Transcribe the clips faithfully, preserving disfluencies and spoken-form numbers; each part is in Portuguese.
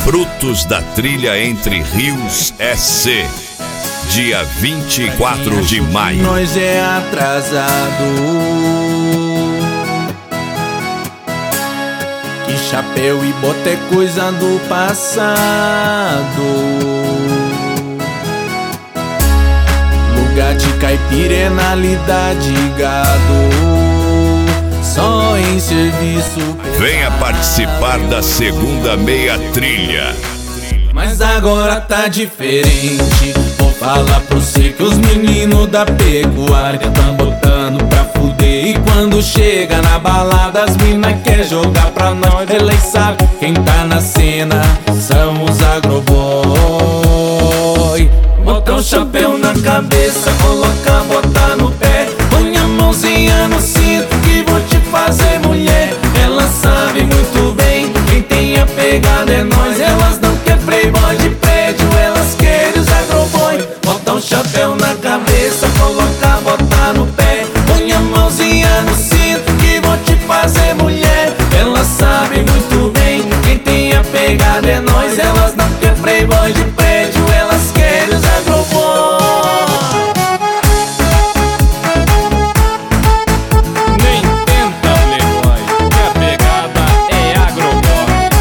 Frutos da Trilha Entre Rios S C, dia vinte e quatro de maio. Nós é atrasado, que chapéu e bota é coisa do passado. Lugar de caipira é na lida de gado, só em serviço. Venha participar da segunda meia trilha. Mas agora tá diferente. Vou falar pra você que os meninos da pecuária tão botando pra fuder. E quando chega na balada as mina quer jogar pra nós. Eles sabem quem tá na cena são os agroboy. Botar um chapéu na cabeça, colocar, botar no pé, põe a mãozinha no cinto que vou te fazer mulher. Elas sabem muito bem, quem tem a pegada é nós. Elas não quer playboy de prédio, elas querem os agroboy. Botar um chapéu na cabeça, colocar, botar no pé, põe a mãozinha no cinto que vou te fazer mulher. Elas sabem muito bem, quem tem a pegada é nós. Elas não quer playboy de prédio, elas querem os agroboy. Nem tenta playboy, que a pegada é agroboy.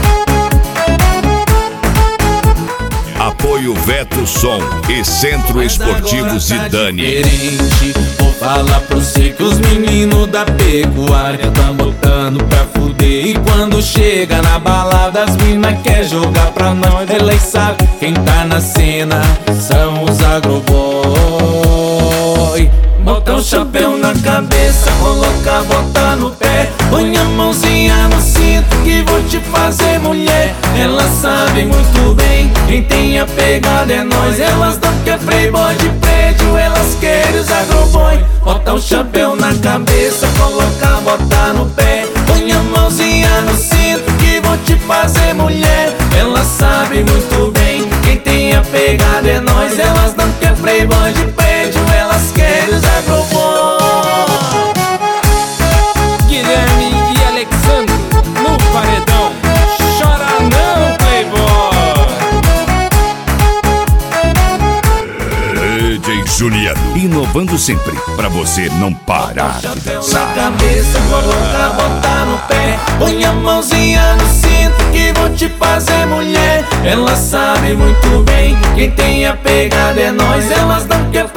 Apoio Veto Som e Centro Esportivo Zidane. Vou falar pra você que os meninos da pecuária tão botando pra fuder. E quando chega na balada as mina quer jogar pra nós. Elas sabem quem tá na cena são os agroboy. Botar um chapéu na cabeça, colocar, botar no pé, põe a mãozinha no cinto que vou te fazer mulher. Elas sabem muito bem, quem tem a pegada é nós. Elas não quer playboy de prédio, elas querem os agroboy. Botar um chapéu na cabeça, colocar, botar no pé, põe a mãozinha no cinto que vou te fazer mulher. Elas sabem muito bem, quem tem a pegada é nós. Elas não quer playboy de prédio, elas querem os agroboy. Guilherme e Alexandre no paredão. Chora não, playboy. D J Juliano, inovando sempre, pra você não parar de dançar. Na cabeça, colocar, botar no pé, põe a mãozinha no cinto que vou te fazer mulher. Elas sabem muito bem, quem tem a pegada é nós. Elas não quer